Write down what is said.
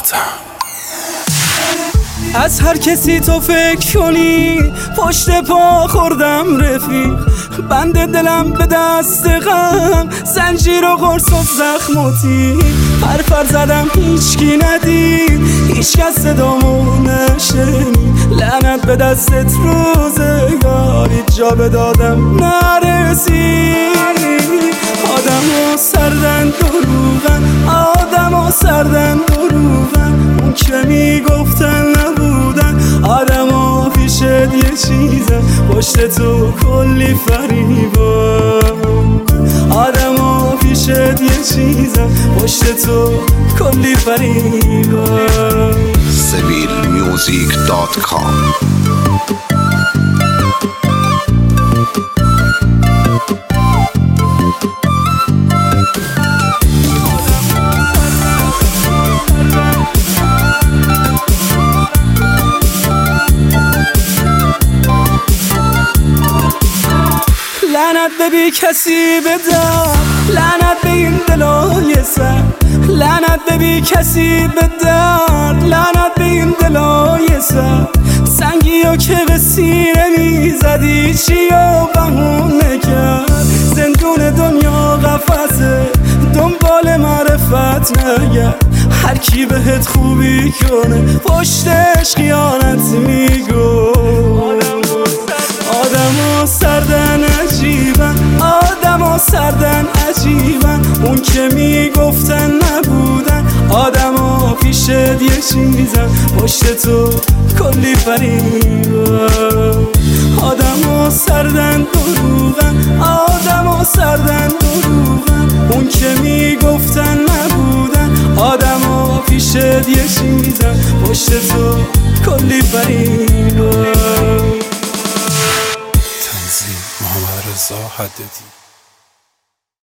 از هر کسی تو فکر کنی پشت پا خوردم رفیق، بند دلم به دست غم، زنجیر و قرص و زخم و تیر، پر زدم هیچکی ندید، هیچ کس صدامو نشنید، لعنت به دستت روزگار، هیچ جا به دادم نرسید. آدمو سردن دروغن، آدمو سردن دروغن، اون که میگفتن نبودن، آدمو پیشت یه چیزن، پشت تو کلی فریبان، آدمو پیشت یه چیزن، پشت تو کلی فریبان. sevilmusic.com لعنت به بی کسی بدم، لعنت به این دلای سر، لعنت به بی کسی بدم، لعنت به این دلای سر، سنگیو که به سینه میزدی چیو بهونه کرد، زندون دنیا قفسه دنبال معرفت نگرد، هر کی بهت خوبی کنه پشتش خیانت میگو. آدمو سردن عجیبن، آدمو سردن عجیبن، اون که میگفتن نبودن، آدمو پیشت یه چیزن، پشت تو کلی فریبن. آدمو سردن دروغن، آدمو سردن دروغن، اون که میگفتن نبودن، آدمو پیشت یه چیزن، پشت تو کلی فریبن. محمد رضا حدادی.